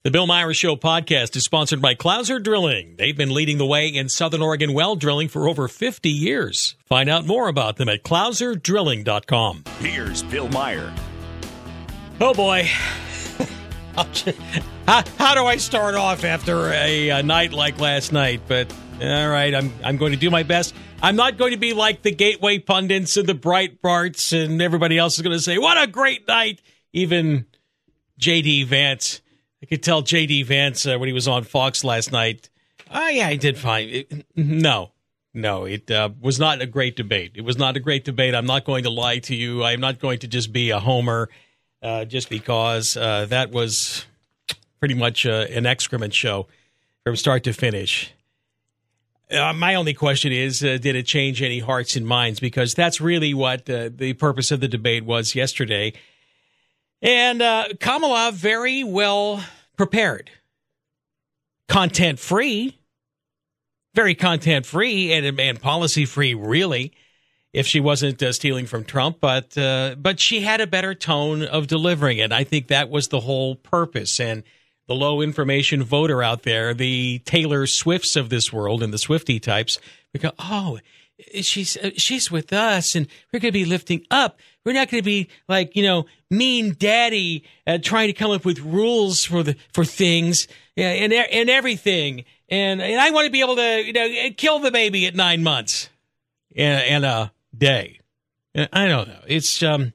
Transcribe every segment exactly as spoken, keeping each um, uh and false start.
The Bill Myers Show podcast is sponsored by Clouser Drilling. They've been leading the way in Southern Oregon well drilling for over fifty years. Find out more about them at clouser drilling dot com. Here's Bill Meyer. Oh, boy. how, how do I start off after a, a night like last night? But, all right, I'm, I'm going to do my best. I'm not going to be like the Gateway pundits and the Breitbarts, and everybody else is going to say, what a great night. Even J D. Vance. I could tell J D. Vance uh, when he was on Fox last night. Oh, yeah, he did fine. It, no, no, it uh, was not a great debate. It was not a great debate. I'm not going to lie to you. I'm not going to just be a homer uh, just because. Uh, that was pretty much uh, an excrement show from start to finish. Uh, my only question is, uh, did it change any hearts and minds? Because that's really what uh, the purpose of the debate was yesterday. And uh, Kamala very well prepared. Content-free. Very content-free and, and policy-free, really, if she wasn't uh, stealing from Trump. But uh, but she had a better tone of delivering it. I think that was the whole purpose. And the low-information voter out there, the Taylor Swifts of this world and the Swiftie types, we go, oh, she's uh, she's with us, and we're going to be lifting up. We're not going to be like, you know, mean daddy uh, trying to come up with rules for the for things and and everything. And and I want to be able to, you know, kill the baby at nine months and, and a day. I don't know. It's um.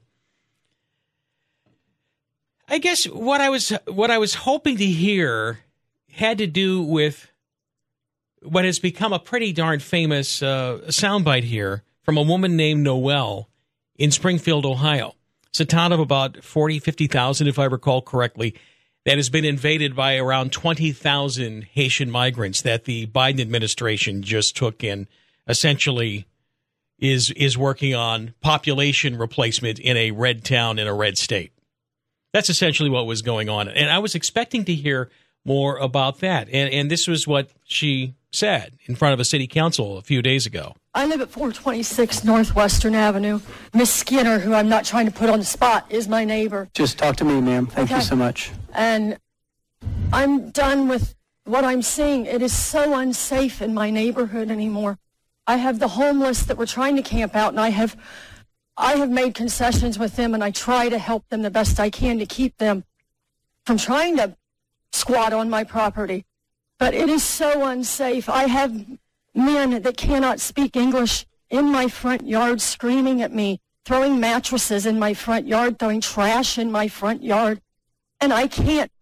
I guess what I was what I was hoping to hear had to do with what has become a pretty darn famous uh, soundbite here from a woman named Noelle in Springfield, Ohio. It's a town of about forty, fifty thousand, if I recall correctly, that has been invaded by around twenty thousand Haitian migrants that the Biden administration just took in, essentially is is working on population replacement in a red town in a red state. That's essentially what was going on. And I was expecting to hear more about that. And, and this was what she said in front of a city council a few days ago. I live at four twenty-six Northwestern Avenue. Miss Skinner, who I'm not trying to put on the spot, is my neighbor. Just talk to me, ma'am. Thank okay. you so much. And I'm done with what I'm seeing. It is so unsafe in my neighborhood anymore. I have the homeless that were trying to camp out, and I have I have made concessions with them, and I try to help them the best I can to keep them from trying to squat on my property. But it is so unsafe. I have men that cannot speak English in my front yard screaming at me, throwing mattresses in my front yard, throwing trash in my front yard. And I can't.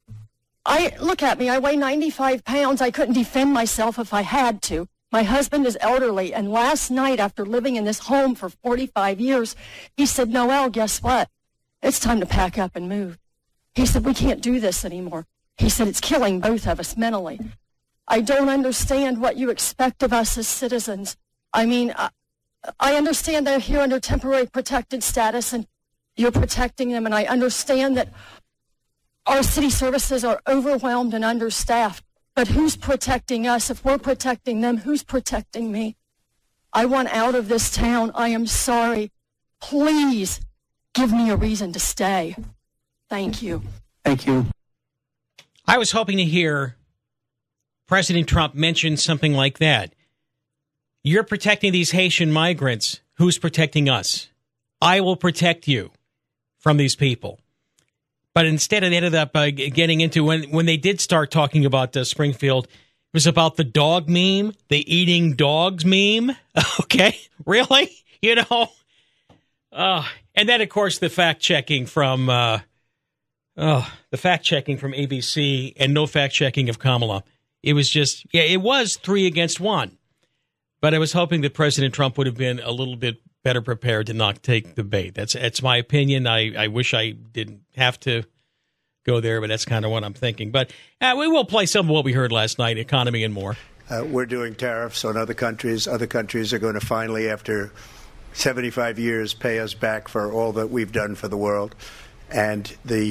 I look at me. I weigh ninety-five pounds. I couldn't defend myself if I had to. My husband is elderly, and last night, after living in this home for forty-five years, he said, Noelle, guess what? It's time to pack up and move. He said, we can't do this anymore. He said, it's killing both of us mentally. I don't understand what you expect of us as citizens. I mean, I, I understand they're here under temporary protected status, and you're protecting them, and I understand that our city services are overwhelmed and understaffed. But who's protecting us? If we're protecting them, who's protecting me? I want out of this town. I am sorry. Please give me a reason to stay. Thank you. Thank you. I was hoping to hear President Trump mention something like that. You're protecting these Haitian migrants. Who's protecting us? I will protect you from these people. But instead, it ended up uh, getting into when, when they did start talking about uh, Springfield, it was about the dog meme, the eating dogs meme. Okay, really? You know? Uh, and then, of course, the fact-checking from uh, uh, the fact-checking from A B C and no fact-checking of Kamala. It was just, yeah, it was three against one. But I was hoping that President Trump would have been a little bit better prepared to not take the bait. That's that's my opinion. I, I wish I didn't have to go there, but that's kind of what I'm thinking. But uh, we will play some of what we heard last night, economy and more. Uh, we're doing tariffs on other countries. Other countries are going to finally, after seventy-five years, pay us back for all that we've done for the world. And the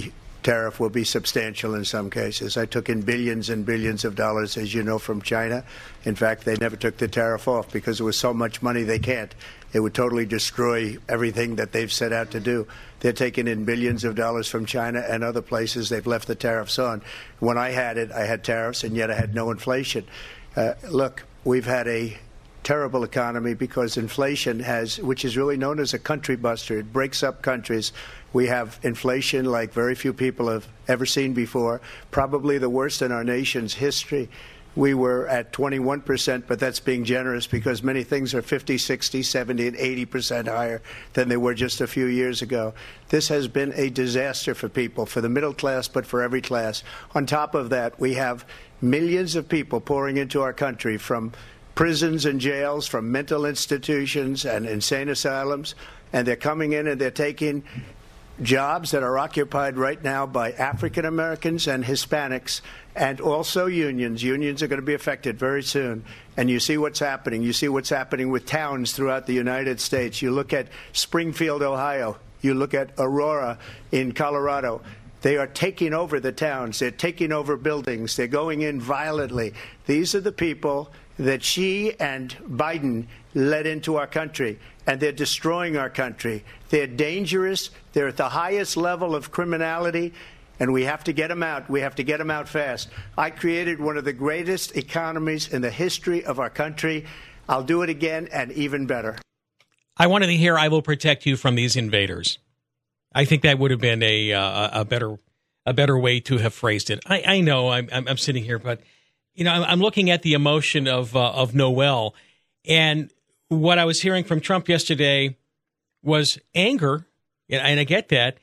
tariff will be substantial in some cases. I took in billions and billions of dollars, as you know, from China. In fact, they never took the tariff off because it was so much money they can't. It would totally destroy everything that they've set out to do. They're taking in billions of dollars from China and other places. They've left the tariffs on. When I had it, I had tariffs, and yet I had no inflation. Uh, look, we've had a terrible economy because inflation has, which is really known as a country buster. It breaks up countries. We have inflation like very few people have ever seen before, probably the worst in our nation's history. We were at twenty-one percent, but that's being generous because many things are fifty, sixty, seventy, and eighty percent higher than they were just a few years ago. This has been a disaster for people, for the middle class, but for every class. On top of that, we have millions of people pouring into our country from prisons and jails, from mental institutions and insane asylums, and they're coming in and they're taking jobs that are occupied right now by African Americans and Hispanics, and also unions. Unions are going to be affected very soon. And you see what's happening. You see what's happening with towns throughout the United States. You look at Springfield, Ohio. You look at Aurora in Colorado. They are taking over the towns. They're taking over buildings. They're going in violently. These are the people that Xi and Biden led into our country, and they're destroying our country. They're dangerous. They're at the highest level of criminality, and we have to get them out. We have to get them out fast. I created one of the greatest economies in the history of our country. I'll do it again and even better. I wanted to hear, "I will protect you from these invaders." I think that would have been a uh, a better a better way to have phrased it. I, I know I'm, I'm I'm sitting here, but you know, I'm, I'm looking at the emotion of uh, of Noel, and what I was hearing from Trump yesterday was anger, and I get that.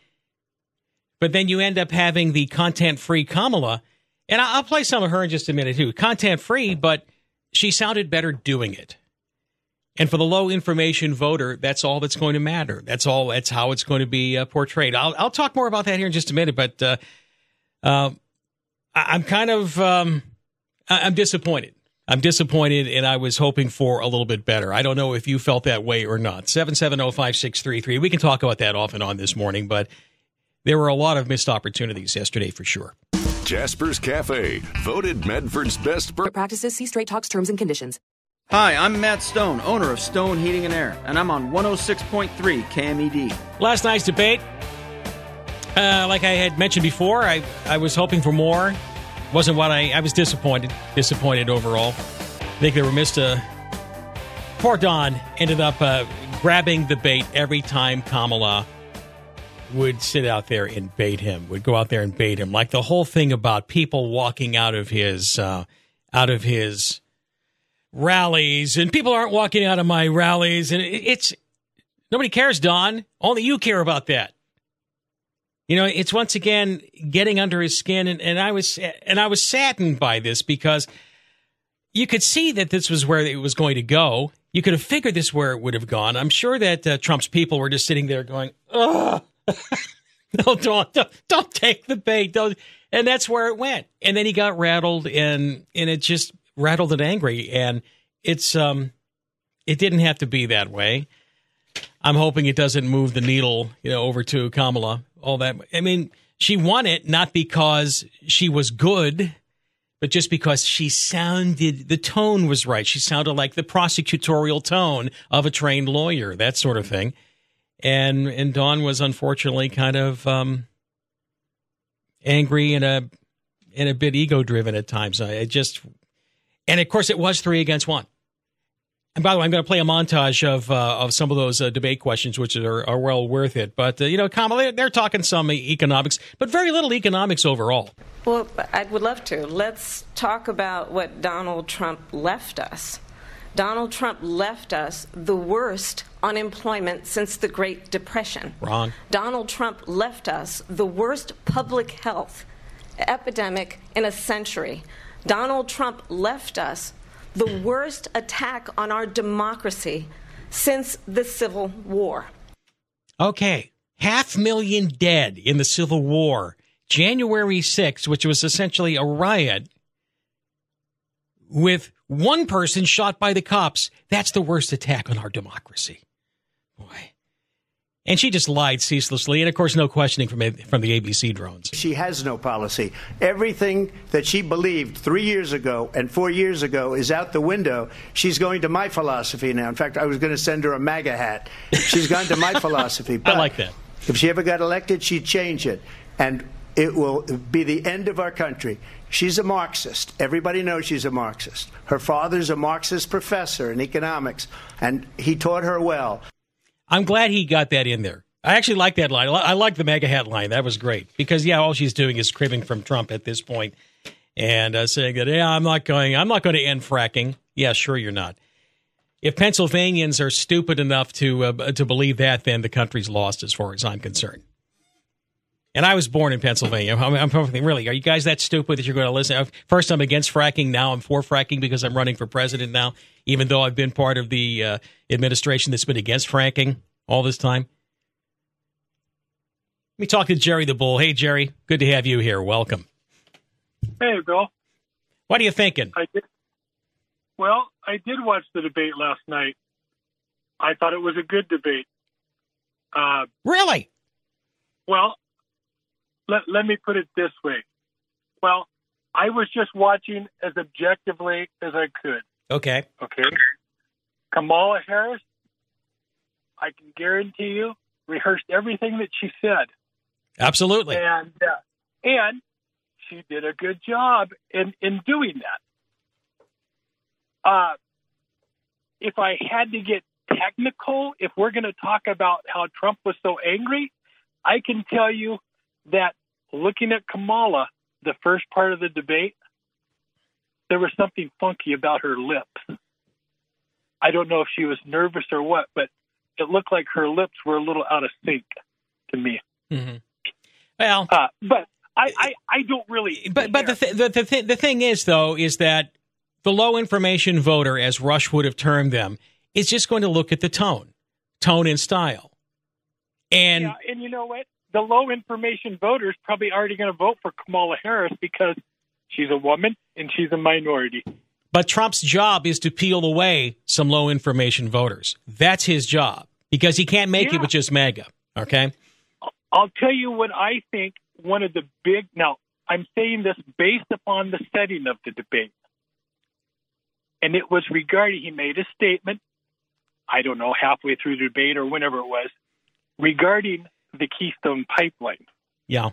But then you end up having the content-free Kamala, and I'll play some of her in just a minute too. Content-free, but she sounded better doing it. And for the low-information voter, that's all that's going to matter. That's all. That's how it's going to be uh, portrayed. I'll I'll talk more about that here in just a minute. But uh, uh, I'm kind of um, I'm disappointed. I'm disappointed, and I was hoping for a little bit better. I don't know if you felt that way or not. seven seven zero, five six three three. We can talk about that off and on this morning, but there were a lot of missed opportunities yesterday for sure. Jasper's Cafe, voted Medford's best bur- practices. See Straight Talk's terms and conditions. Hi, I'm Matt Stone, owner of Stone Heating and Air, and I'm on one oh six point three K M E D. Last night's debate, uh, like I had mentioned before, I, I was hoping for more. Wasn't what I... I was disappointed. Disappointed overall. I think they were missed a... Poor Don ended up uh, grabbing the bait every time Kamala would sit out there and bait him, would go out there and bait him. Like the whole thing about people walking out of his... Uh, out of his... rallies, and people aren't walking out of my rallies, and it's nobody cares, Don. Only you care about that. You know, it's once again getting under his skin, and, and I was and I was saddened by this because you could see that this was where it was going to go. You could have figured this where it would have gone. I'm sure that uh, Trump's people were just sitting there going, "Ugh, no, don't, don't don't take the bait," don't. And that's where it went. And then he got rattled, and and it just rattled and angry, and it's um, it didn't have to be that way. I'm hoping it doesn't move the needle, you know, over to Kamala. All that. I mean, she won it not because she was good, but just because she sounded, the tone was right. She sounded like the prosecutorial tone of a trained lawyer, that sort of thing. And and Dawn was unfortunately kind of um, angry and a and a bit ego driven at times. I, I just. And, of course, it was three against one. And, by the way, I'm going to play a montage of uh, of some of those uh, debate questions, which are, are well worth it. But, uh, you know, Kamala, they're talking some economics, but very little economics overall. Well, I would love to. Let's talk about what Donald Trump left us. Donald Trump left us the worst unemployment since the Great Depression. Wrong. Donald Trump left us the worst public health epidemic in a century. Donald Trump left us the worst attack on our democracy since the Civil War. Okay. Half million dead in the Civil War. January sixth, which was essentially a riot, with one person shot by the cops. That's the worst attack on our democracy. Boy. And she just lied ceaselessly. And, of course, no questioning from from the A B C drones. She has no policy. Everything that she believed three years ago and four years ago is out the window. She's going to my philosophy now. In fact, I was going to send her a MAGA hat. She's gone to my philosophy. But I like that. If she ever got elected, she'd change it. And it will be the end of our country. She's a Marxist. Everybody knows she's a Marxist. Her father's a Marxist professor in economics, and he taught her well. I'm glad he got that in there. I actually like that line. I like the MAGA hat line. That was great. Because, yeah, all she's doing is cribbing from Trump at this point and uh, saying that, yeah, I'm not going I'm not going to end fracking. Yeah, sure you're not. If Pennsylvanians are stupid enough to uh, to believe that, then the country's lost as far as I'm concerned. And I was born in Pennsylvania. I'm, I'm perfectly, really, are you guys that stupid that you're going to listen? First, I'm against fracking. Now I'm for fracking because I'm running for president now, even though I've been part of the uh, administration that's been against fracking all this time. Let me talk to Jerry the Bull. Hey, Jerry, good to have you here. Welcome. Hey, Bill. What are you thinking? I did. Well, I did watch the debate last night. I thought it was a good debate. Uh, really? Well, let, let me put it this way. Well, I was just watching as objectively as I could. Okay. Okay. Kamala Harris, I can guarantee you, rehearsed everything that she said. Absolutely. And uh, and she did a good job in, in doing that. Uh, if I had to get technical, if we're going to talk about how Trump was so angry, I can tell you that looking at Kamala, the first part of the debate, there was something funky about her lips. I don't know if she was nervous or what, but it looked like her lips were a little out of sync to me. Mm-hmm. Well, uh, but I, I, I don't really. But but the, th- the the th- the thing is, though, is that the low information voter, as Rush would have termed them, is just going to look at the tone, tone and style, and yeah, and you know what? The low information voters probably already going to vote for Kamala Harris because she's a woman and she's a minority. But Trump's job is to peel away some low information voters. That's his job because he can't make yeah. it with just MAGA. Okay. I'll tell you what I think one of the big, now I'm saying this based upon the setting of the debate. And it was regarding, he made a statement, I don't know, halfway through the debate or whenever it was, regarding the Keystone Pipeline. Yeah.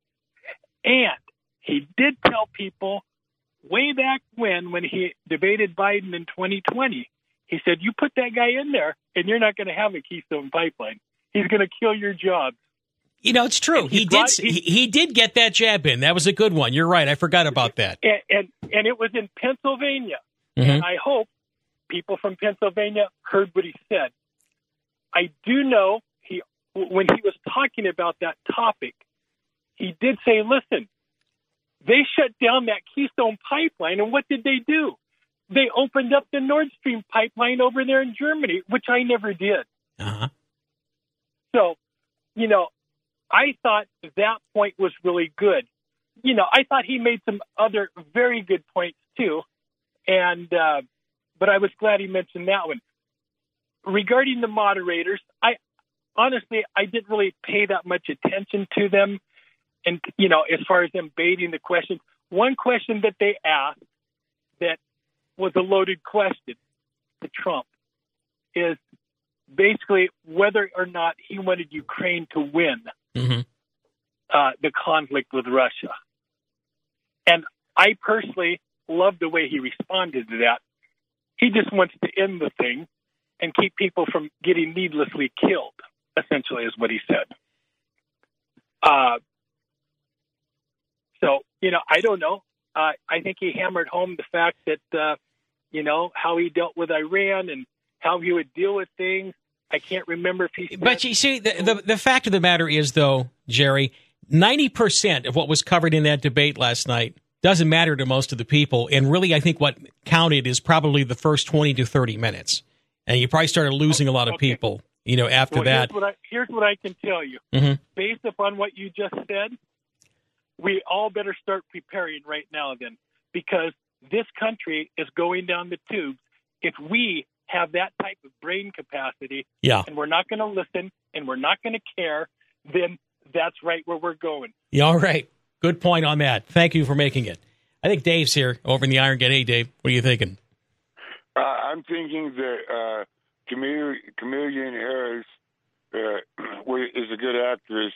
And he did tell people way back when, when he debated Biden in twenty twenty, he said, you put that guy in there and you're not going to have a Keystone Pipeline. He's going to kill your job. You know, it's true. He, he did. He, he did get that jab in. That was a good one. You're right. I forgot about that. And and, and it was in Pennsylvania. Mm-hmm. And I hope people from Pennsylvania heard what he said. I do know he when he was talking about that topic, he did say, "Listen, they shut down that Keystone Pipeline, and what did they do? They opened up the Nord Stream pipeline over there in Germany, which I never did." Uh-huh. So, you know. I thought that point was really good. You know, I thought he made some other very good points too, and uh, but I was glad he mentioned that one. Regarding the moderators, I honestly I didn't really pay that much attention to them, and you know, as far as them baiting the questions. One question that they asked that was a loaded question to Trump is basically whether or not he wanted Ukraine to win. Mm-hmm. Uh, the conflict with Russia. And I personally love the way he responded to that. He just wants to end the thing and keep people from getting needlessly killed, essentially is what he said. Uh, so, you know, I don't know. Uh, I think he hammered home the fact that, uh, you know, how he dealt with Iran and how he would deal with things. I can't remember if he said... But you see, the, the the fact of the matter is, though, Jerry, ninety percent of what was covered in that debate last night doesn't matter to most of the people. And really, I think what counted is probably the first twenty to thirty minutes. And you probably started losing a lot of okay. people, you know, after well, that. Here's what, I, here's what I can tell you. Mm-hmm. Based upon what you just said, we all better start preparing right now then. Because this country is going down the tubes if we have that type of brain capacity, yeah. and we're not going to listen, and we're not going to care, then that's right where we're going. Yeah, all right. Good point on that. Thank you for making it. I think Dave's here over in the Iron Gate. Hey, Dave, what are you thinking? Uh, I'm thinking that uh, Camille, Chameleon Harris uh, is a good actress,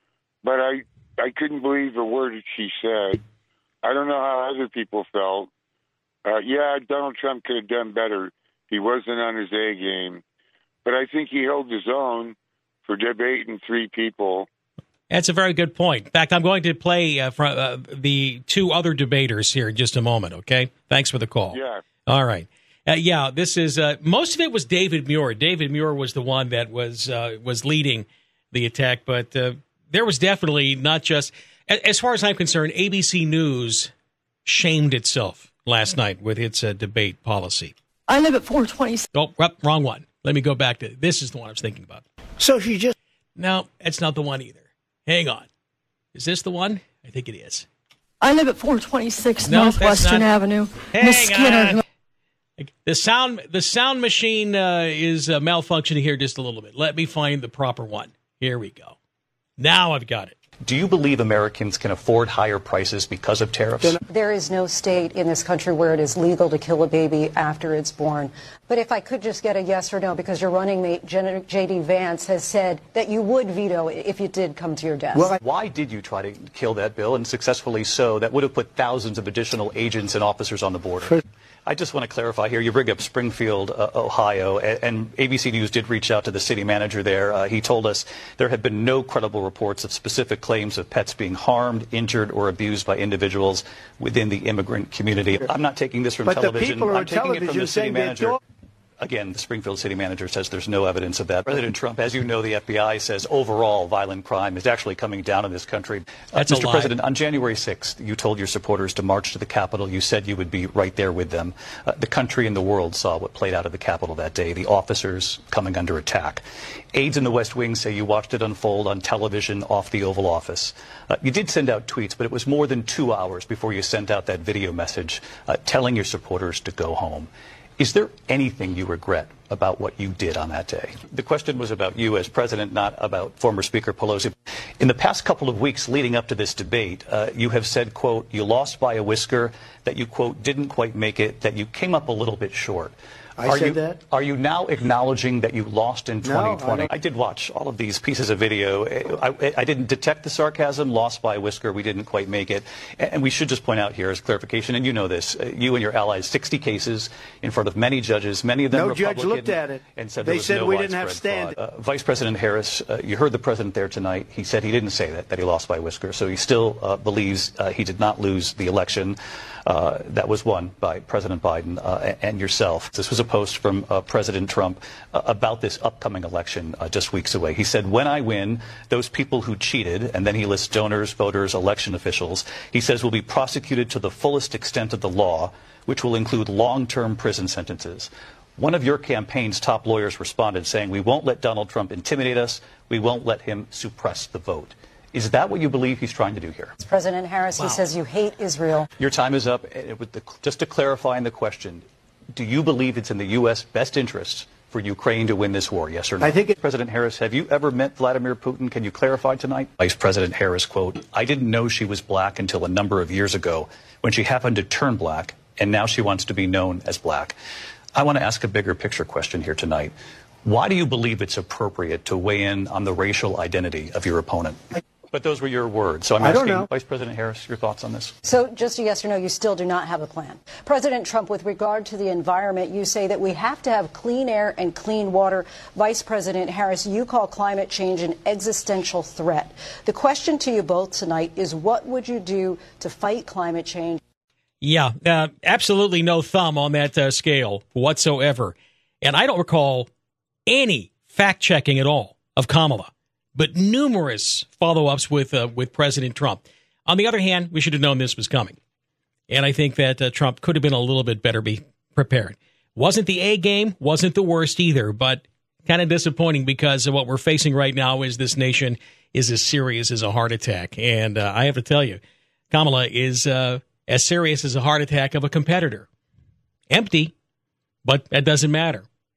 but I I couldn't believe a word that she said. I don't know how other people felt. Uh, yeah, Donald Trump could have done better. He wasn't on his A game, but I think he held his own for debating three people. That's a very good point. In fact, I'm going to play uh, from, uh, the two other debaters here in just a moment, okay? Thanks for the call. Yeah. All right. Uh, yeah, this is uh, most of it was David Muir. David Muir was the one that was uh, was leading the attack, but uh, there was definitely not just, as far as I'm concerned, A B C News shamed itself last night with its uh, debate policy. I live at four twenty. Oh, wrong one. Let me go back to this. Is the one I was thinking about. So she just no, it's not the one either. Hang on. Is this the one? I think it is. I live at four twenty-six no, Northwestern Avenue. Hang Miss Skinner. On. The sound the sound machine uh, is uh, malfunctioning here just a little bit. Let me find the proper one. Here we go. Now I've got it. Do you believe Americans can afford higher prices because of tariffs? There is no state in this country where it is legal to kill a baby after it's born. But if I could just get a yes or no, because your running mate, J D Vance, has said that you would veto it if it did come to your desk. Well, why did you try to kill that bill, and successfully so? That would have put thousands of additional agents and officers on the border. I just want to clarify here. You bring up Springfield, uh, Ohio, and, and A B C News did reach out to the city manager there. Uh, he told us there have been no credible reports of specific claims of pets being harmed, injured, or abused by individuals within the immigrant community. I'm not taking this from but television. The people I'm taking taking it from the city manager. Again, the Springfield city manager says there's no evidence of that. President Trump, as you know, the F B I says overall violent crime is actually coming down in this country. That's uh, a Mister lie. President, on January sixth, you told your supporters to march to the Capitol. You said you would be right there with them. Uh, the country and the world saw what played out at the Capitol that day, the officers coming under attack. Aides in the West Wing say you watched it unfold on television off the Oval Office. Uh, you did send out tweets, but it was more than two hours before you sent out that video message uh, telling your supporters to go home. Is there anything you regret about what you did on that day? The question was about you as president, not about former Speaker Pelosi. In the past couple of weeks leading up to this debate, uh, you have said, quote, you lost by a whisker, that you, quote, didn't quite make it, that you came up a little bit short. I are said you, that? Are you now acknowledging that you lost in twenty twenty? No, I, I did watch all of these pieces of video. I, I didn't detect the sarcasm, lost by a whisker, we didn't quite make it. And we should just point out here as clarification, and you know this, you and your allies, sixty cases in front of many judges, many of them no Republican. judge looked at it. And said they there was said no we didn't have widespread standing. fraud. Uh, Vice President Harris, uh, you heard the president there tonight. He said he didn't say that, that he lost by a whisker. So he still uh, believes uh, he did not lose the election. Uh, that was won by President Biden uh, and yourself. This was a post from uh, President Trump uh, about this upcoming election uh, just weeks away. He said, when I win, those people who cheated, and then he lists donors, voters, election officials, he says will be prosecuted to the fullest extent of the law, which will include long-term prison sentences. One of your campaign's top lawyers responded saying, we won't let Donald Trump intimidate us. We won't let him suppress the vote. Is that what you believe he's trying to do here? President Harris, Wow. he says you hate Israel. Your time is up. Uh, with the, just to clarify in the question, do you believe it's in the U S best interest for Ukraine to win this war, yes or no? I think it- President Harris, have you ever met Vladimir Putin? Can you clarify tonight? Vice President Harris, quote, I didn't know she was black until a number of years ago when she happened to turn black, and now she wants to be known as black. I want to ask a bigger picture question here tonight. Why do you believe it's appropriate to weigh in on the racial identity of your opponent? But those were your words. So I'm I don't asking know. Vice President Harris your thoughts on this. So just a yes or no, you still do not have a plan. President Trump, with regard to the environment, you say that we have to have clean air and clean water. Vice President Harris, you call climate change an existential threat. The question to you both tonight is, what would you do to fight climate change? Yeah, uh, absolutely no thumb on that uh, scale whatsoever. And I don't recall any fact-checking at all of Kamala, but numerous follow-ups with uh, with President Trump. On the other hand, we should have known this was coming. And I think that uh, Trump could have been a little bit better be prepared. Wasn't the A game, wasn't the worst either, but kind of disappointing because of what we're facing right now is this nation is as serious as a heart attack. And uh, I have to tell you, Kamala is uh, as serious as a heart attack of a competitor. Empty, but that doesn't matter.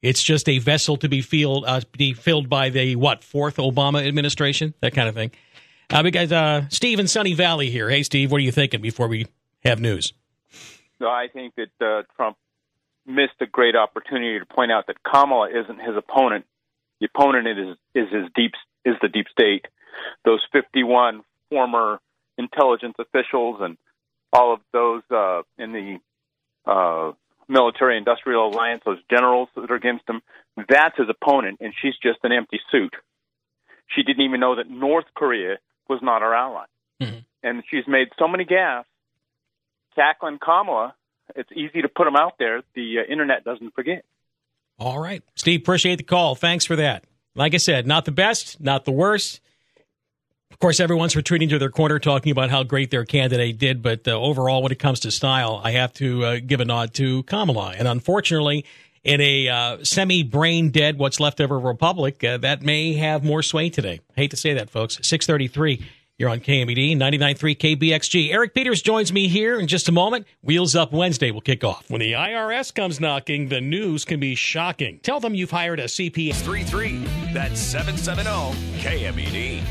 It's just a vessel to be filled, uh, be filled by the, what, fourth Obama administration? That kind of thing. Uh, because uh, Steve in Sunny Valley here. Hey, Steve, what are you thinking before we have news? No, I think that uh, Trump missed a great opportunity to point out that Kamala isn't his opponent. The opponent is is his deep is the deep state. Those fifty-one former intelligence officials and all of those uh, in the uh, military-industrial alliance, those generals that are against him, that's his opponent, and she's just an empty suit. She didn't even know that North Korea was not our ally. Mm-hmm. And she's made so many gaffes. Tackling Kamala, it's easy to put them out there. The uh, Internet doesn't forget. All right. Steve, appreciate the call. Thanks for that. Like I said, not the best, not the worst. Of course, everyone's retreating to their corner talking about how great their candidate did, but uh, overall, when it comes to style, I have to uh, give a nod to Kamala. And unfortunately, in a uh, semi-brain-dead, what's left of a republic, uh, that may have more sway today. Hate to say that, folks. six thirty-three, you're on K M E D, ninety-nine point three K B X G. Eric Peters joins me here in just a moment. Wheels Up Wednesday will kick off. When the I R S comes knocking, the news can be shocking. Tell them you've hired a C P A. three three, that's seven seven zero K M E D.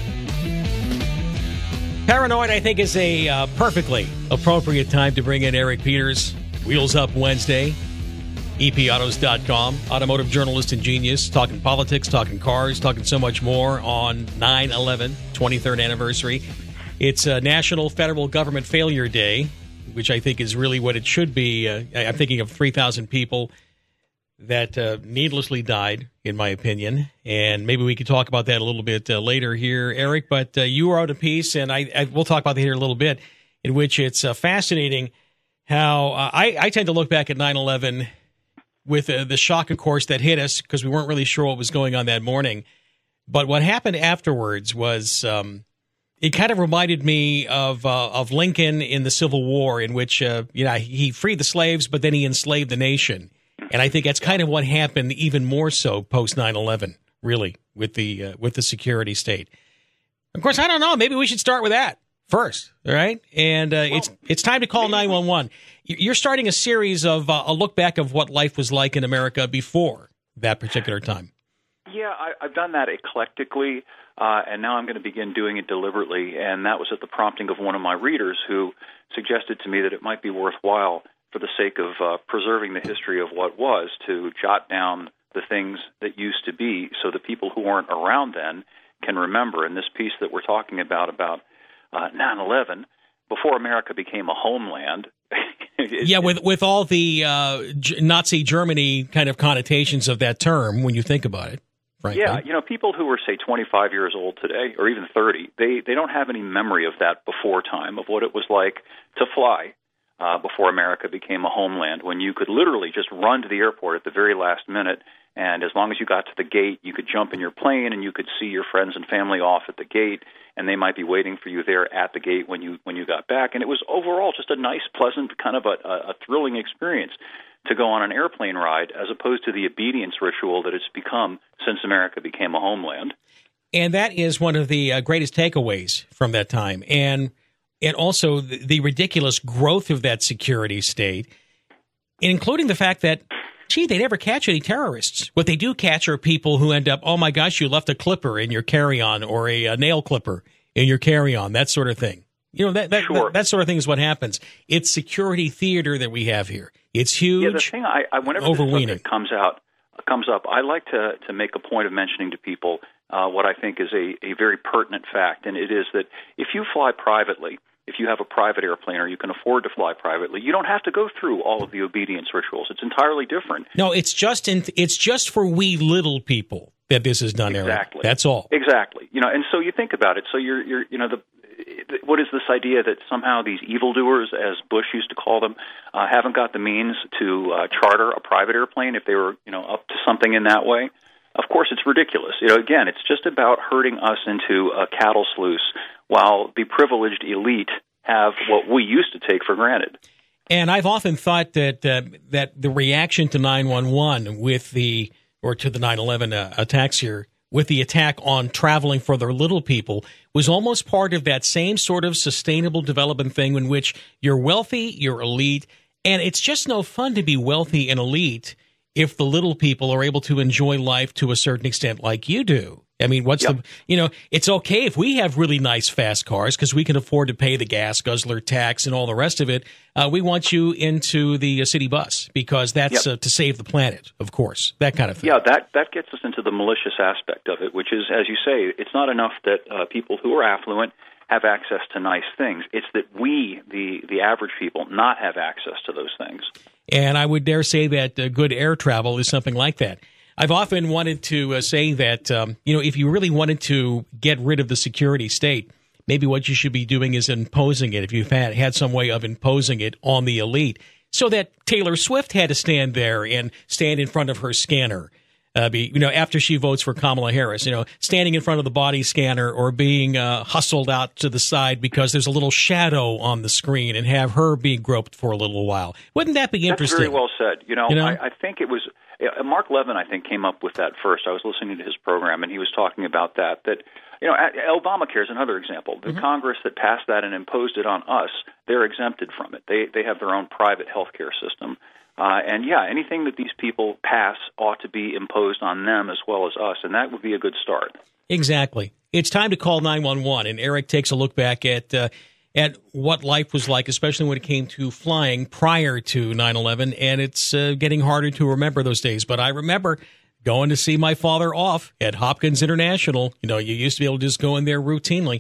Paranoid, I think, is a uh, perfectly appropriate time to bring in Eric Peters. Wheels Up Wednesday. E P autos dot com, automotive journalist and genius, talking politics, talking cars, talking so much more on nine eleven, twenty-third anniversary. It's uh, National Federal Government Failure Day, which I think is really what it should be. Uh, I'm thinking of three thousand people that uh, needlessly died, in my opinion, and maybe we could talk about that a little bit uh, later here, Eric, but uh, you wrote a piece, and I, I we'll talk about that here in a little bit, in which it's uh, fascinating how uh, I, I tend to look back at nine eleven with uh, the shock, of course, that hit us because we weren't really sure what was going on that morning. But what happened afterwards was um, it kind of reminded me of uh, of Lincoln in the Civil War, in which uh, you know he freed the slaves, but then he enslaved the nation. And I think that's kind of what happened, even more so post nine eleven, really, with the uh, with the security state. Of course, I don't know. Maybe we should start with that first, all right? And uh, it's it's time to call nine one one. You're starting a series of uh, a look back of what life was like in America before that particular time. Yeah, I, I've done that eclectically, uh, and now I'm going to begin doing it deliberately. And that was at the prompting of one of my readers who suggested to me that it might be worthwhile, for the sake of uh, preserving the history of what was, to jot down the things that used to be so the people who weren't around then can remember. And this piece that we're talking about, about uh, nine eleven, before America became a homeland. Yeah, with with all the uh, G- Nazi Germany kind of connotations of that term, when you think about it, frankly. Yeah, you know, people who are, say, twenty-five years old today, or even thirty, they, they don't have any memory of that before time, of what it was like to fly uh, before America became a homeland, when you could literally just run to the airport at the very last minute, and as long as you got to the gate, you could jump in your plane and you could see your friends and family off at the gate, and they might be waiting for you there at the gate when you when you got back. And it was overall just a nice, pleasant, kind of a, a thrilling experience to go on an airplane ride, as opposed to the obedience ritual that it's become since America became a homeland. And that is one of the uh, greatest takeaways from that time. And and also the, the ridiculous growth of that security state, including the fact that, gee, they never catch any terrorists. What they do catch are people who end up, oh, my gosh, you left a clipper in your carry-on, or a, a nail clipper in your carry-on, that sort of thing. You know, that that, sure. that that sort of thing is what happens. It's security theater that we have here. It's huge. Yeah, the thing I, I whenever overweening. this subject comes out, comes up, I like to, to make a point of mentioning to people uh, what I think is a, a very pertinent fact, and it is that if you fly privately, if you have a private airplane or you can afford to fly privately, you don't have to go through all of the obedience rituals. It's entirely different. No, it's just in, it's just for we little people that this is done, exactly. Eric. That's all. Exactly. You know, and so you think about it. So you're, you're, you know, the what is this idea that somehow these evildoers, as Bush used to call them, uh, haven't got the means to uh, charter a private airplane if they were, you know, up to something in that way? Of course, it's ridiculous. You know, again, it's just about herding us into a cattle sluice, while the privileged elite have what we used to take for granted. And I've often thought that uh, that the reaction to nine one one with the, or to the nine eleven uh, attacks here, with the attack on traveling for their little people, was almost part of that same sort of sustainable development thing in which you're wealthy, you're elite, and it's just no fun to be wealthy and elite if the little people are able to enjoy life to a certain extent like you do. I mean, what's yep. the, you know, it's okay if we have really nice, fast cars because we can afford to pay the gas guzzler tax and all the rest of it. Uh, we want you into the uh, city bus because that's yep. uh, to save the planet, of course, that kind of thing. Yeah, that, that gets us into the malicious aspect of it, which is, as you say, it's not enough that uh, people who are affluent have access to nice things. It's that we, the, the average people, not have access to those things. And I would dare say that uh, good air travel is something like that. I've often wanted to uh, say that, um, you know, if you really wanted to get rid of the security state, maybe what you should be doing is imposing it, if you've had, had some way of imposing it on the elite, so that Taylor Swift had to stand there and stand in front of her scanner, uh, be, you know, after she votes for Kamala Harris, you know, standing in front of the body scanner or being uh, hustled out to the side because there's a little shadow on the screen and have her being groped for a little while. Wouldn't that be interesting? That's very well said. You know, you know? I, I think it was... Mark Levin, I think, came up with that first. I was listening to his program, and he was talking about that, that, you know, Obamacare is another example. The mm-hmm. Congress that passed that and imposed it on us, they're exempted from it. They they have their own private health care system. Uh, and, yeah, anything that these people pass ought to be imposed on them as well as us, and that would be a good start. Exactly. It's time to call nine one one, and Eric takes a look back at uh, at what life was like, especially when it came to flying prior to nine eleven, and it's uh, getting harder to remember those days. But I remember going to see my father off at Hopkins International. You know, you used to be able to just go in there routinely.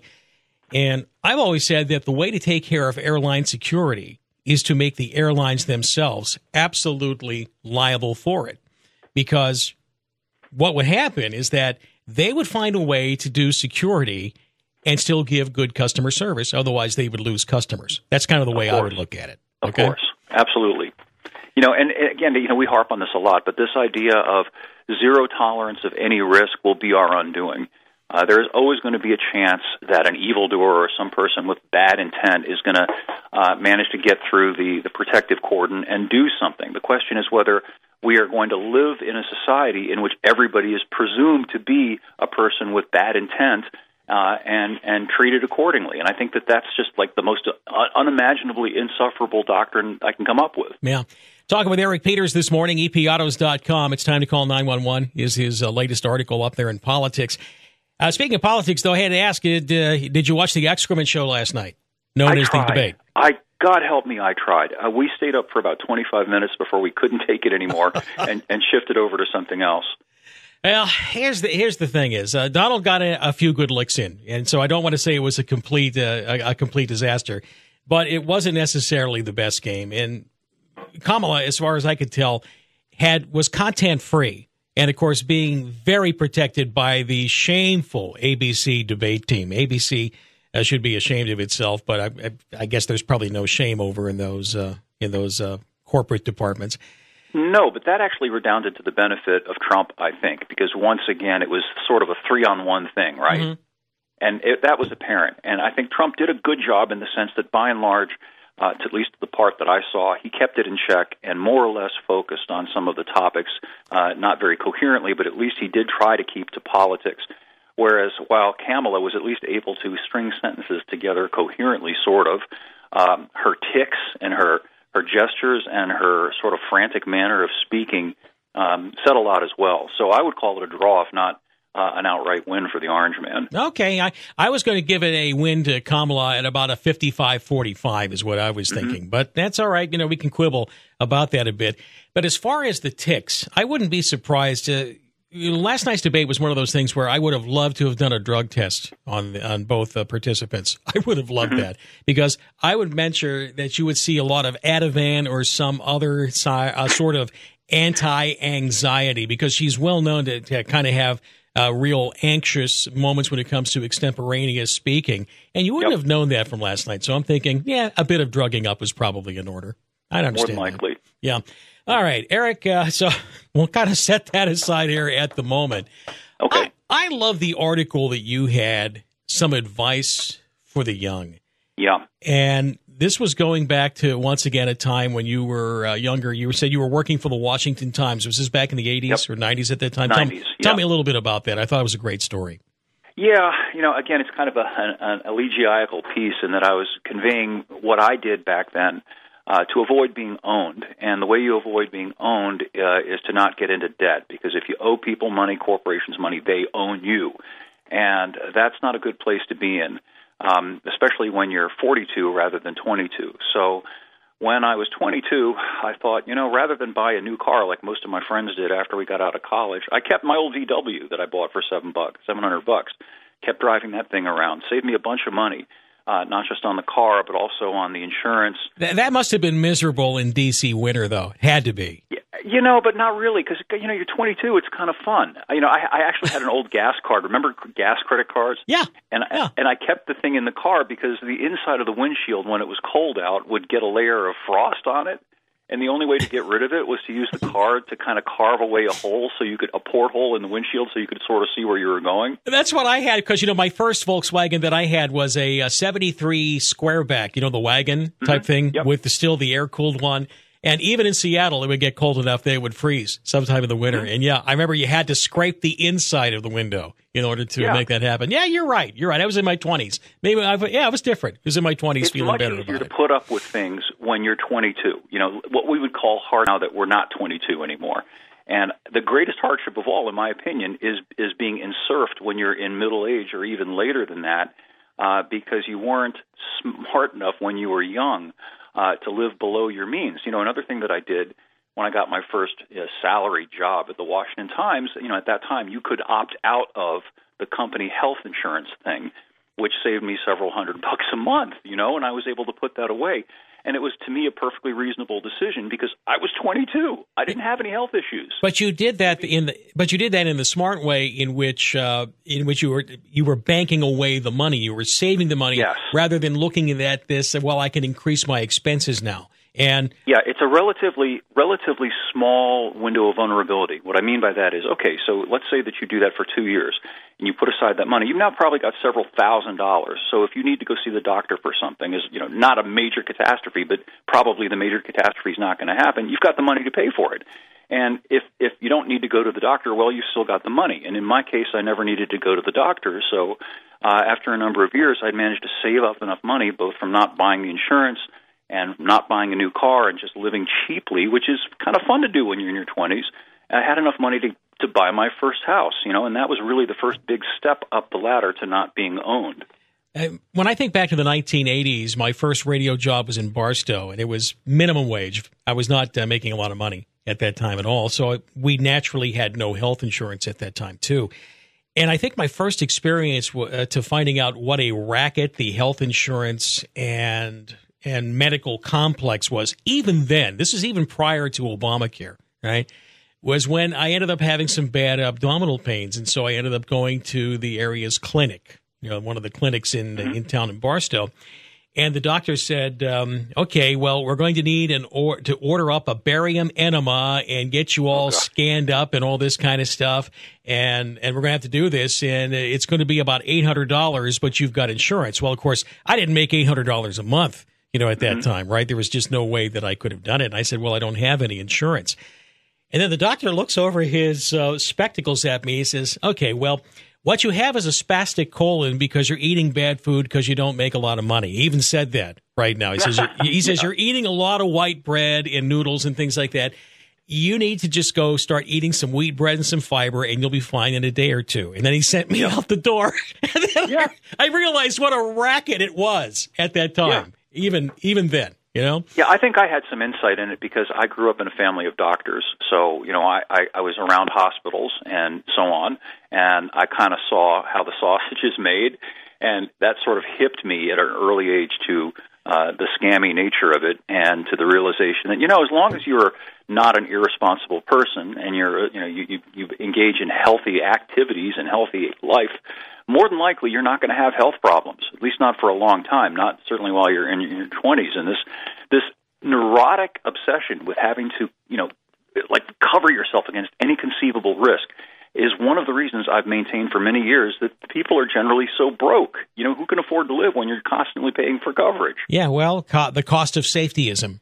And I've always said that the way to take care of airline security is to make the airlines themselves absolutely liable for it. Because what would happen is that they would find a way to do security and still give good customer service. Otherwise, they would lose customers. That's kind of the way I would look at it. Okay? Of course. Absolutely. You know, and again, you know, we harp on this a lot, but this idea of zero tolerance of any risk will be our undoing. Uh, there is always going to be a chance that an evildoer or some person with bad intent is going to uh, manage to get through the, the protective cordon and do something. The question is whether we are going to live in a society in which everybody is presumed to be a person with bad intent Uh, and and treated accordingly. And I think that that's just like the most uh, unimaginably insufferable doctrine I can come up with. Yeah. Talking with Eric Peters this morning, E P autos dot com. It's time to call nine one one is his uh, latest article up there in politics. Uh, speaking of politics, though, I had to ask, did, uh, did you watch the excrement show last night, known I as tried. the debate? I God help me, I tried. Uh, we stayed up for about twenty-five minutes before we couldn't take it anymore and, and shifted over to something else. Well, here's the here's the thing is uh, Donald got a, a few good licks in, and so I don't want to say it was a complete uh, a, a complete disaster, but it wasn't necessarily the best game. And Kamala, as far as I could tell, had was content free, and of course being very protected by the shameful A B C debate team. A B C uh, should be ashamed of itself, but I, I, I guess there's probably no shame over in those uh, in those uh, corporate departments. No, but that actually redounded to the benefit of Trump, I think, because once again, it was sort of a three-on-one thing, right? Mm-hmm. And it, that was apparent. And I think Trump did a good job in the sense that, by and large, uh, to at least the part that I saw, he kept it in check and more or less focused on some of the topics, uh, not very coherently, but at least he did try to keep to politics. Whereas while Kamala was at least able to string sentences together coherently, sort of, um, her tics and her Her gestures and her sort of frantic manner of speaking um, said a lot as well. So I would call it a draw, if not uh, an outright win for the Orange Man. Okay. I, I was going to give it a win to Kamala at about a fifty-five forty-five is what I was thinking. Mm-hmm. But that's all right. You know, we can quibble about that a bit. But as far as the ticks, I wouldn't be surprised to you know, last night's debate was one of those things where I would have loved to have done a drug test on on both uh, participants. I would have loved mm-hmm. that because I would venture that you would see a lot of Ativan or some other si- uh, sort of anti-anxiety because she's well known to, to kind of have uh, real anxious moments when it comes to extemporaneous speaking. And you wouldn't yep. have known that from last night. So I'm thinking, yeah, a bit of drugging up is probably in order. I understand. More than likely. That. Yeah. All right, Eric, uh, so we'll kind of set that aside here at the moment. Okay. I, I love the article that you had, Some Advice for the Young. Yeah. And this was going back to, once again, a time when you were uh, younger. You said you were working for the Washington Times. Was this back in the eighties yep. or nineties at that time? nineties, Tell, yeah. tell me a little bit about that. I thought it was a great story. Yeah, you know, again, it's kind of a, an, an elegiacal piece in that I was conveying what I did back then. uh, to avoid being owned. And the way you avoid being owned uh, is to not get into debt, because if you owe people money, corporations money, they own you. And that's not a good place to be in, um, especially when you're forty-two rather than twenty-two. So when I was twenty-two, I thought, you know, rather than buy a new car like most of my friends did after we got out of college, I kept my old V W that I bought for seven bucks, seven hundred bucks. Kept driving that thing around, saved me a bunch of money, uh, not just on the car, but also on the insurance. Th- that must have been miserable in D C winter, though. Had to be. Yeah, you know, but not really, because, you know, you're twenty-two, it's kind of fun. You know, I, I actually had an old gas card. Remember gas credit cards? Yeah. And, yeah. and I kept the thing in the car because the inside of the windshield, when it was cold out, would get a layer of frost on it. And the only way to get rid of it was to use the card to kind of carve away a hole, so you could a porthole in the windshield, so you could sort of see where you were going. That's what I had, because, you know, my first Volkswagen that I had was a, a seventy-three Squareback, you know, the wagon type mm-hmm. thing yep. with the, still the air-cooled one. And even in Seattle, it would get cold enough that it would freeze sometime in the winter. Mm-hmm. And, yeah, I remember you had to scrape the inside of the window in order to yeah. make that happen. Yeah, you're right. You're right. I was in my twenties. Maybe I, yeah, I was different. I was in my twenties, it's feeling better about it. It's much easier to put up with things when you're twenty-two. You know, what we would call hard now that we're not twenty-two anymore. And the greatest hardship of all, in my opinion, is is being insurfed when you're in middle age or even later than that, uh, because you weren't smart enough when you were young uh, to live below your means. You know, another thing that I did when I got my first uh, salary job at the Washington Times, you know, at that time you could opt out of the company health insurance thing, which saved me several hundred bucks a month, you know, and I was able to put that away. And it was, to me, a perfectly reasonable decision because I was twenty-two. I didn't have any health issues. But you did that in the but you did that in the smart way, in which uh, in which you were you were banking away the money, you were saving the money, yes. rather than looking at this. Well, I can increase my expenses now. And yeah, it's a relatively relatively small window of vulnerability. What I mean by that is, okay, so let's say that you do that for two years and you put aside that money. You've now probably got several thousand dollars. So if you need to go see the doctor for something, is you know not a major catastrophe, but probably the major catastrophe is not going to happen. You've got the money to pay for it. And if if you don't need to go to the doctor, well, you've still got the money. And in my case, I never needed to go to the doctor. So uh, after a number of years, I'd managed to save up enough money, both from not buying the insurance and not buying a new car and just living cheaply, which is kind of fun to do when you're in your twenties. I had enough money to, to buy my first house, you know, and that was really the first big step up the ladder to not being owned. When I think back to the nineteen eighties, my first radio job was in Barstow, and it was minimum wage. I was not uh, making a lot of money at that time at all, so we naturally had no health insurance at that time, too. And I think my first experience uh, to finding out what a racket the health insurance and and medical complex was, even then, this is even prior to Obamacare, right, was when I ended up having some bad abdominal pains. And so I ended up going to the area's clinic, you know, one of the clinics in mm-hmm. in town in Barstow. And the doctor said, um, okay, well, we're going to need an or- to order up a barium enema and get you all oh, scanned up and all this kind of stuff. And, and we're going to have to do this. And it's going to be about eight hundred dollars, but you've got insurance. Well, of course, I didn't make eight hundred dollars a month. You know, at that mm-hmm. time, right? There was just no way that I could have done it. And I said, well, I don't have any insurance. And then the doctor looks over his uh, spectacles at me. He says, okay, well, what you have is a spastic colon because you're eating bad food because you don't make a lot of money. He even said that right now. He says, you're, he says, yeah. you're eating a lot of white bread and noodles and things like that. You need to just go start eating some wheat bread and some fiber, and you'll be fine in a day or two. And then he sent me yeah. out the door. And then yeah. I, I realized what a racket it was at that time. Yeah. Even even then, you know? Yeah, I think I had some insight in it because I grew up in a family of doctors. So, you know, I, I, I was around hospitals and so on, and I kind of saw how the sausage is made, and that sort of hipped me at an early age to uh, the scammy nature of it and to the realization that, you know, as long as you're not an irresponsible person and you're, you know, you, you, you engage in healthy activities and healthy life, more than likely you're not going to have health problems, at least not for a long time, not certainly while you're in your twenties. And this this neurotic obsession with having to, you know, like cover yourself against any conceivable risk is one of the reasons I've maintained for many years that people are generally so broke. You know, who can afford to live when you're constantly paying for coverage? Yeah, well, co- the cost of safetyism, right?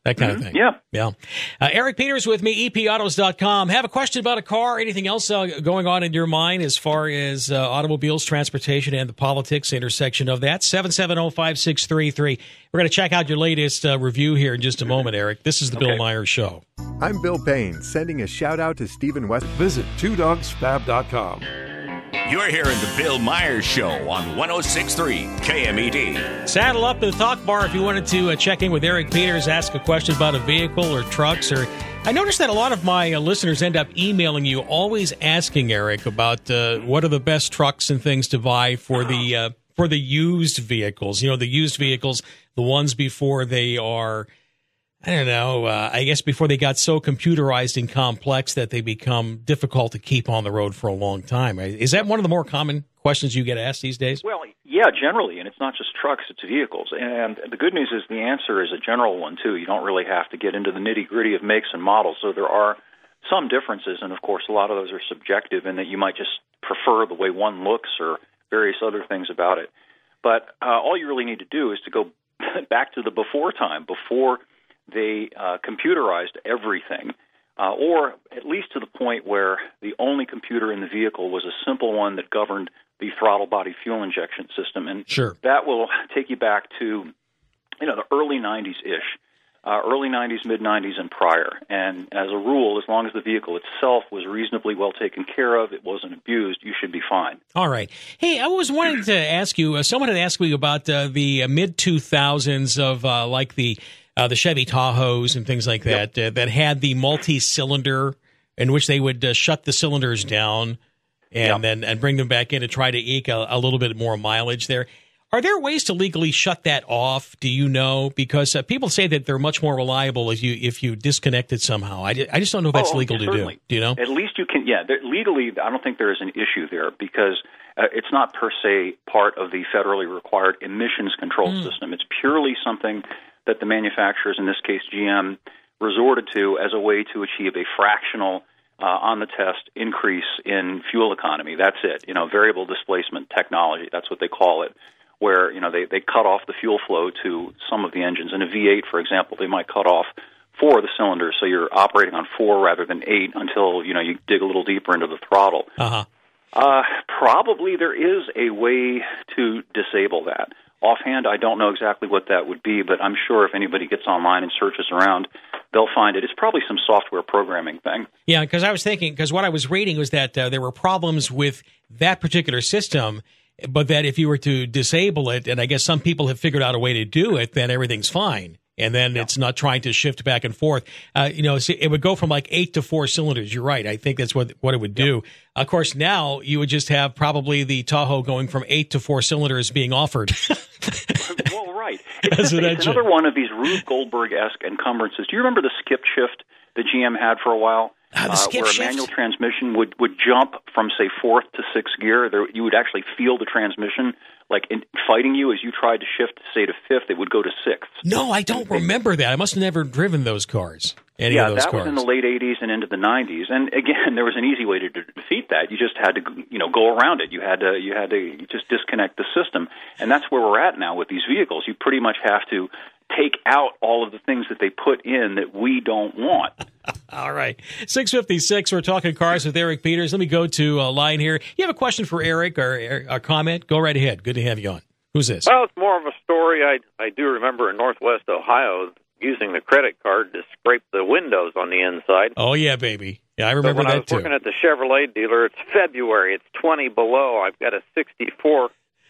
That kind Mm-hmm. of thing. Yeah. Yeah. Uh, Eric Peters with me, E P autos dot com. Have a question about a car? Anything else uh, going on in your mind as far as uh, automobiles, transportation, and the politics intersection of that? seven seven zero, five six three three. We're going to check out your latest uh, review here in just a moment, Eric. This is the Okay. Bill Myers Show. I'm Bill Payne, sending a shout out to Stephen West. Visit two dogs fab dot com. You're hearing the Bill Myers Show on one oh six point three K M E D. Saddle up to the Talk Bar if you wanted to uh, check in with Eric Peters, ask a question about a vehicle or trucks. Or I noticed that a lot of my uh, listeners end up emailing you, always asking Eric about uh, what are the best trucks and things to buy for the uh, for the used vehicles. You know, the used vehicles, the ones before they are, I don't know, uh, I guess before they got so computerized and complex that they become difficult to keep on the road for a long time. Is that one of the more common questions you get asked these days? Well, yeah, generally, and it's not just trucks, it's vehicles. And the good news is the answer is a general one, too. You don't really have to get into the nitty-gritty of makes and models, so there are some differences, and of course, a lot of those are subjective in that you might just prefer the way one looks or various other things about it. But uh, all you really need to do is to go back to the before time, before they uh, computerized everything, uh, or at least to the point where the only computer in the vehicle was a simple one that governed the throttle body fuel injection system. And sure. that will take you back to, you know, the early nineties-ish, uh, early nineties, mid-nineties, and prior. And as a rule, as long as the vehicle itself was reasonably well taken care of, it wasn't abused, you should be fine. All right. Hey, I was wanting to ask you, uh, someone had asked me about uh, the uh, mid two thousands of uh, like the Uh, the Chevy Tahoes and things like that, yep. uh, that had the multi-cylinder in which they would uh, shut the cylinders down and yep. then and bring them back in to try to eke a, a little bit more mileage there. Are there ways to legally shut that off? Do you know? Because uh, people say that they're much more reliable if you if you disconnect it somehow. I, I just don't know if that's oh, legal certainly. to do. Do you know? At least you can, yeah. Legally, I don't think there is an issue there because uh, it's not per se part of the federally required emissions control mm. system. It's purely something that the manufacturers, in this case G M, resorted to as a way to achieve a fractional, uh, on the test, increase in fuel economy. That's it. You know, variable displacement technology, that's what they call it, where, you know, they, they cut off the fuel flow to some of the engines. In a V eight, for example, they might cut off four of the cylinders, so you're operating on four rather than eight until, you know, you dig a little deeper into the throttle. Uh-huh. Uh, probably there is a way to disable that. Offhand, I don't know exactly what that would be, but I'm sure if anybody gets online and searches around, they'll find it. It's probably some software programming thing. Yeah, because I was thinking, because what I was reading was that uh, there were problems with that particular system, but that if you were to disable it, and I guess some people have figured out a way to do it, then everything's fine. And then yeah. it's not trying to shift back and forth. Uh, you know, it would go from like eight to four cylinders. You're right. I think that's what what it would do. Yeah. Of course, now you would just have probably the Tahoe going from eight to four cylinders being offered. Well, right. It's, it's another one of these Rube Goldberg-esque encumbrances. Do you remember the skip shift that G M had for a while? Uh, the skip uh, where shift? a manual transmission would, would jump from, say, fourth to sixth gear. There, you would actually feel the transmission like in, fighting you as you tried to shift, say, to fifth. It would go to sixth. No, I don't remember that. I must have never driven those cars. Any yeah, of those that cars. was in the late eighties and into the nineties. And again, there was an easy way to defeat that. You just had to, you know, go around it. You had to, you had to just disconnect the system. And that's where we're at now with these vehicles. You pretty much have to take out all of the things that they put in that we don't want. All right. six fifty-six, we're talking cars with Eric Peters. Let me go to a line here. You have a question for Eric or a comment? Go right ahead. Good to have you on. Who's this? Well, it's more of a story. I, I do remember in Northwest Ohio using the credit card to scrape the windows on the inside. Oh, yeah, baby. Yeah, I remember so when that, I was too. working at the Chevrolet dealer, it's February. It's twenty below. I've got a sixty-four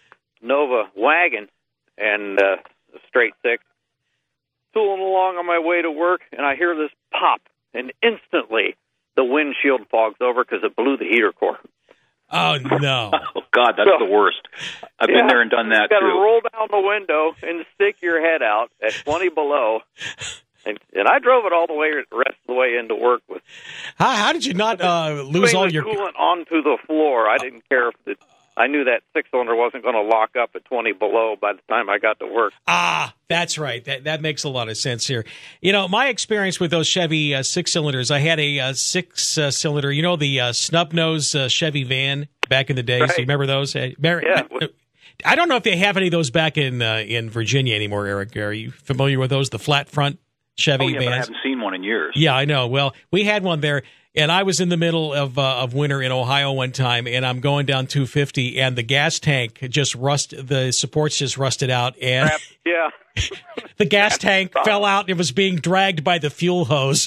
Nova wagon and uh, a straight six. Tooling along on my way to work, and I hear this pop, and instantly the windshield fogs over because it blew the heater core. Oh, no. Oh, God, that's so, the worst. I've yeah, been there and done that, too. You've got too. to roll down the window and stick your head out at twenty below. And, and I drove it all the way, the rest of the way into work. With How, how did you not uh, lose all the your... coolant onto the floor. I didn't care if it... I knew that six-cylinder wasn't going to lock up at twenty below by the time I got to work. Ah, that's right. That that makes a lot of sense here. You know, my experience with those Chevy uh, six-cylinders, I had a uh, six-cylinder, you know, the uh, snub-nose uh, Chevy van back in the days. Right. Do you remember those? Uh, Mary, yeah. I don't know if they have any of those back in uh, in Virginia anymore, Eric. Are you familiar with those, the flat front Chevy oh, yeah, vans. But I haven't seen one in years. Yeah, I know. Well, we had one there, and I was in the middle of uh, of winter in Ohio one time, and I'm going down two fifty, and the gas tank just rust. The supports just rusted out, and Crap. Yeah. the gas tank fell out. It was being dragged by the fuel hose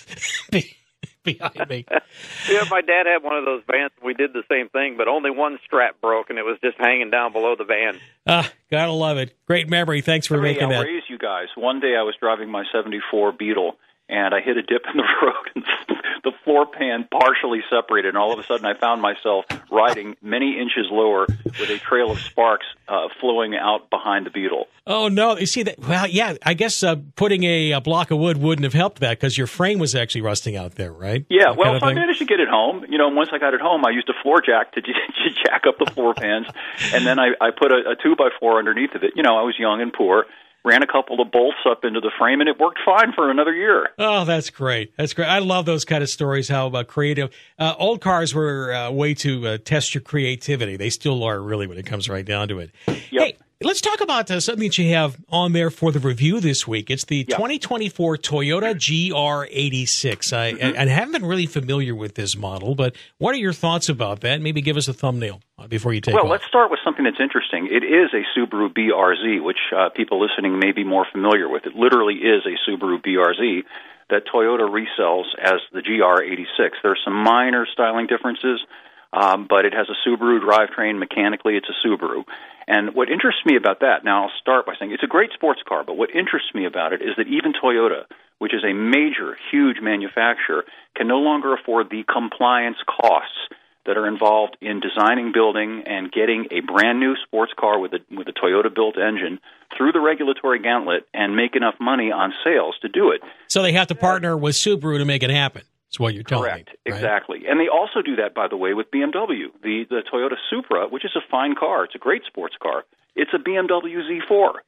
behind me. Yeah, my dad had one of those vans. We did the same thing, but only one strap broke, and it was just hanging down below the van. Ah, gotta love it. Great memory. Thanks for Hey, making I'll that. raise you guys. One day I was driving my seventy-four Beetle, and I hit a dip in the road, and the floor pan partially separated, and all of a sudden I found myself riding many inches lower with a trail of sparks uh, flowing out behind the Beetle. Oh, no. You see that? Well, yeah, I guess uh, putting a, a block of wood wouldn't have helped that because your frame was actually rusting out there, right? Yeah, That well, kind of so I thing? managed to get it home. You know, once I got it home, I used a floor jack to, j- to jack up the floor pans, and then I, I put a, a two by four underneath of it. You know, I was young and poor. Ran a couple of bolts up into the frame, and it worked fine for another year. Oh, that's great. That's great. I love those kind of stories, how uh, creative. Uh, old cars were a way to uh, test your creativity. They still are, really, when it comes right down to it. Yep. Hey, let's talk about uh, something that you have on there for the review this week. It's the Yep. twenty twenty-four Toyota G R eighty-six. I, Mm-hmm. I, I haven't been really familiar with this model, but what are your thoughts about that? Maybe give us a thumbnail uh, before you take Well, off. let's start with something that's interesting. It is a Subaru B R Z, which uh, people listening may be more familiar with. It literally is a Subaru B R Z that Toyota resells as the G R eighty-six. There are some minor styling differences, um, but it has a Subaru drivetrain. Mechanically, it's a Subaru. And what interests me about that, now I'll start by saying it's a great sports car, but what interests me about it is that even Toyota, which is a major, huge manufacturer, can no longer afford the compliance costs that are involved in designing, building, and getting a brand new sports car with a with a Toyota-built engine through the regulatory gauntlet and make enough money on sales to do it. So they have to partner with Subaru to make it happen. That's what you're telling Correct, me. Right? exactly. And they also do that, by the way, with B M W. The the Toyota Supra, which is a fine car, it's a great sports car. It's a B M W Z four.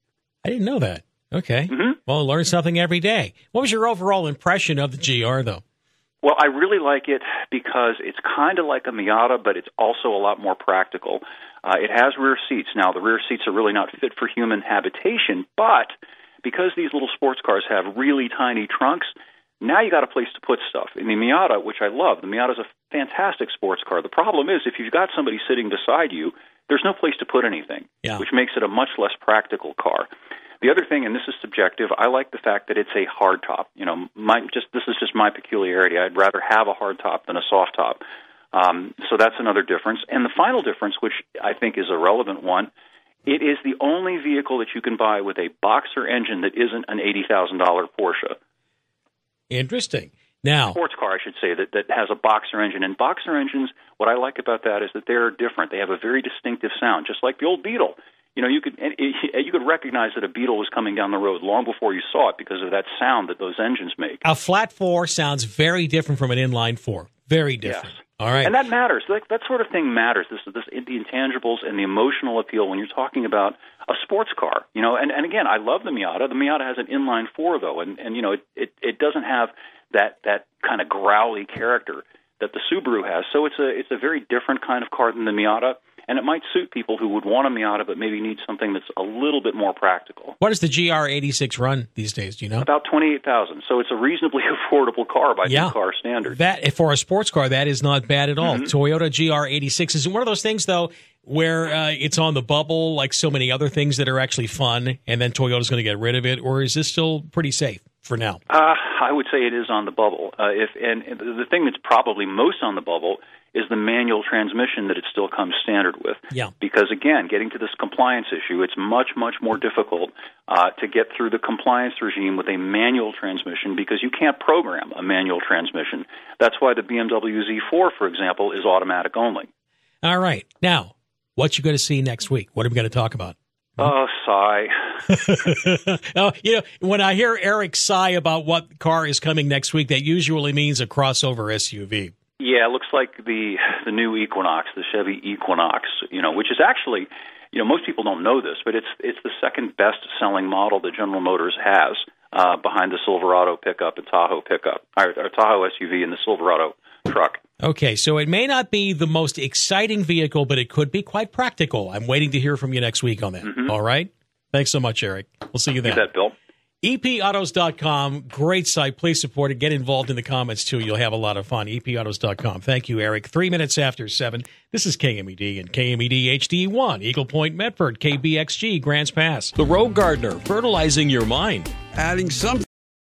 I didn't know that. Okay. Mm-hmm. Well, learn something every day. What was your overall impression of the G R, though? Well, I really like it because it's kind of like a Miata, but it's also a lot more practical. Uh, it has rear seats. Now, the rear seats are really not fit for human habitation, but because these little sports cars have really tiny trunks, now you got a place to put stuff. In the Miata, which I love, the Miata is a fantastic sports car. The problem is if you've got somebody sitting beside you, there's no place to put anything, yeah. which makes it a much less practical car. The other thing, and this is subjective, I like the fact that it's a hardtop. You know, my just this is just my peculiarity. I'd rather have a hardtop than a soft top. Um, so that's another difference. And the final difference, which I think is a relevant one, it is the only vehicle that you can buy with a Boxer engine that isn't an eighty thousand dollars Porsche. Interesting. Now, sports car, I should say, that, that has a Boxer engine. And Boxer engines, what I like about that is that they're different. They have a very distinctive sound, just like the old Beetle. You know, you could you could recognize that a Beetle was coming down the road long before you saw it because of that sound that those engines make. A flat four sounds very different from an inline four. Very different. Yes. All right. And that matters. That, that sort of thing matters. This, this, the intangibles and the emotional appeal when you're talking about a sports car. You know, and, and again, I love the Miata. The Miata has an inline four, though, and, and you know, it, it, it doesn't have that that kind of growly character that the Subaru has. So it's a it's a very different kind of car than the Miata. And it might suit people who would want a Miata but maybe need something that's a little bit more practical. What does the G R eighty-six run these days, do you know? About twenty-eight thousand dollars. So it's a reasonably affordable car by yeah. new car standards. That, for a sports car, that is not bad at all. Mm-hmm. Toyota G R eighty-six is one of those things, though, where uh, it's on the bubble like so many other things that are actually fun, and then Toyota's going to get rid of it, or is this still pretty safe for now? Uh, I would say it is on the bubble. Uh, if and, and the thing that's probably most on the bubble is the manual transmission that it still comes standard with. Yeah. Because, again, getting to this compliance issue, it's much, much more difficult uh, to get through the compliance regime with a manual transmission because you can't program a manual transmission. That's why the B M W Z four, for example, is automatic only. All right. Now, what you going to see next week? What are we going to talk about? Oh, sigh. oh, you know, when I hear Eric sigh about what car is coming next week, that usually means a crossover S U V. Yeah, it looks like the the new Equinox, the Chevy Equinox, you know, which is actually, you know, most people don't know this, but it's it's the second best selling model that General Motors has uh, behind the Silverado pickup and Tahoe pickup, or, or Tahoe S U V and the Silverado truck. Okay, so it may not be the most exciting vehicle, but it could be quite practical. I'm waiting to hear from you next week on that. Mm-hmm. All right? Thanks so much, Eric. We'll see you then. You bet, Bill. E P autos dot com, great site. Please support it. Get involved in the comments, too. You'll have a lot of fun. E P autos dot com. Thank you, Eric. Three minutes after seven. This is K M E D and K M E D H D one, Eagle Point, Medford, K B X G, Grants Pass. The Rogue Gardener, fertilizing your mind. Adding some